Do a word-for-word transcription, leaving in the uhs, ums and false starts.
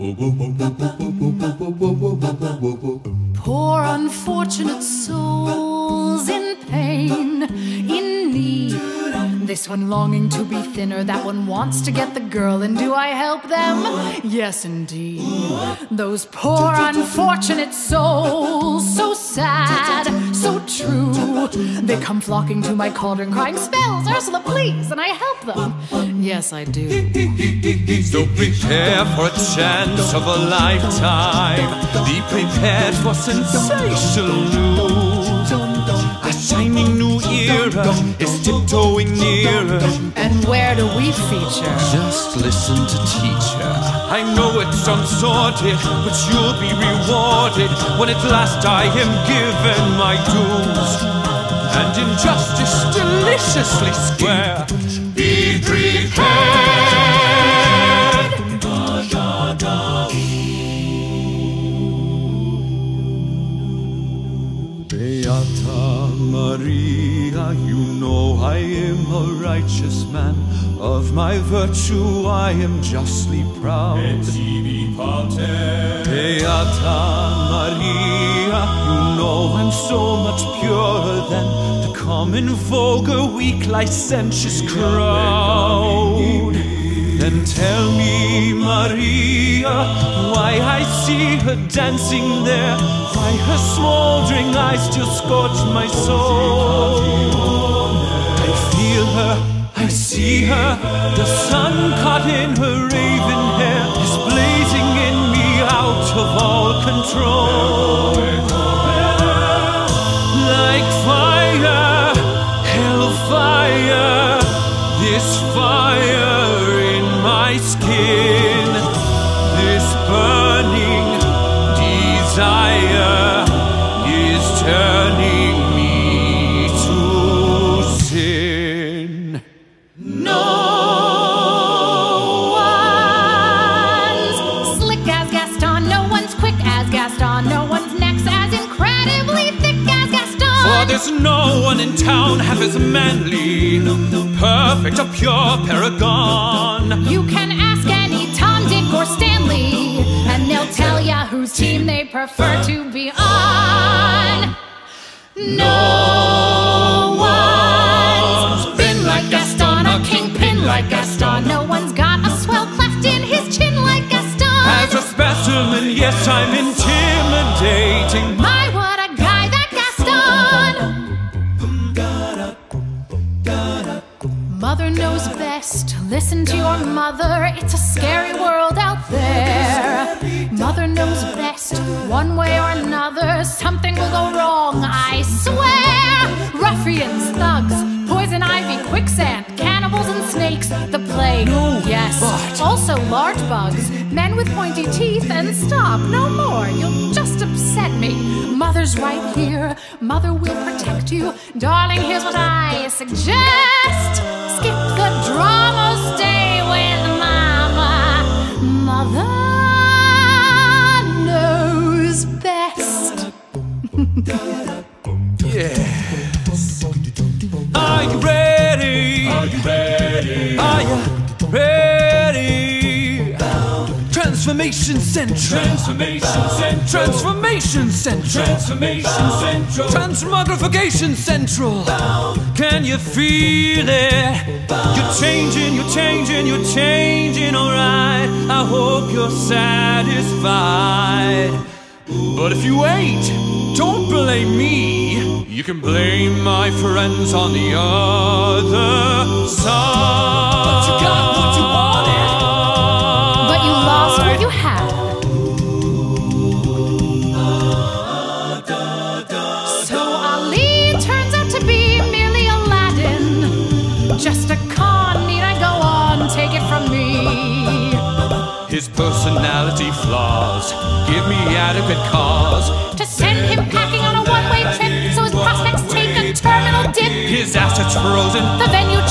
Poor unfortunate souls in pain, in need. This one longing to be thinner, that one wants to get the girl, and do I help them? Yes, indeed. Those poor unfortunate souls, so sad, so true. They come flocking to my cauldron crying, "Spells, Ursula, please," and I help them. Yes, I do. So prepare for a chance of a lifetime. Be prepared for sensational news. A shining new era is tiptoeing nearer. And where do we feature? Just listen to teacher. I know it's unsordid, but you'll be rewarded when at last I am given my dues. And injustice deliciously square. Be prepared. Beata Maria, you know I am a righteous man. Of my virtue I am justly proud. Beata Maria, you know I'm so much purer than the common vulgar, weak, licentious crowd. Then tell me, Maria, why I see her dancing there, why her smoldering eyes still scorch my soul. I feel her, I see her, the sun caught in her raven hair is blazing in me out of all control. Like fire, hellfire, this fire in my skin, this burning desire is turning me to sin. No one's slick as Gaston, no one's quick as Gaston, no one's neck's as incredibly thick as Gaston. For there's no one in town half as manly, perfect, a pure paragon. You can ask any Tom, Dick, or Stanley, and they'll tell ya whose team they prefer to be on. No one's been like Gaston, a kingpin like Gaston. No one's got a swell cleft in his chin like Gaston. As a specimen, yes, I'm intimidating. My, what a guy, that Gaston! Mother knows best. Listen to your mother. It's a scary world out there. Mother knows best. One way or another, something will go wrong, I swear. Ruffians, thugs, poison ivy, quicksand, cannibals and snakes, the plague. Yes, also large bugs, men with pointy teeth, and stop, no more. You'll just upset me. Mother's right here. Mother will protect you. Darling, here's what I suggest. Skip the drama, stay with Mama. Mother knows best. Yes. Are you ready? Are you ready? Are you ready? Transformation Central. Transformation Central. Transformation Central. Transformation Central. Transmogrification Central. Can you feel it? You're changing, you're changing, you're changing, alright. I hope you're satisfied. But if you ain't, don't blame me. You can blame my friends on the other side. But you got what you wanted. But you lost what you had. So Ali turns out to be merely Aladdin. Just a con, need I go on? Take it from me. His personality flaws give me adequate cause To send him packing on a one-way trip, so his prospects take a terminal dip. His assets frozen, The venue